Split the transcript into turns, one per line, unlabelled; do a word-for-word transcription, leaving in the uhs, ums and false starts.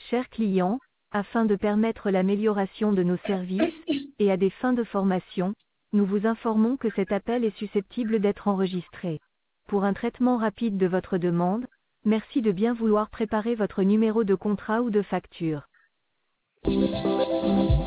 Chers clients, afin de permettre l'amélioration de nos services, et à des fins de formation, nous vous informons que cet appel est susceptible d'être enregistré. Pour un traitement rapide de votre demande, merci de bien vouloir préparer votre numéro de contrat ou de facture.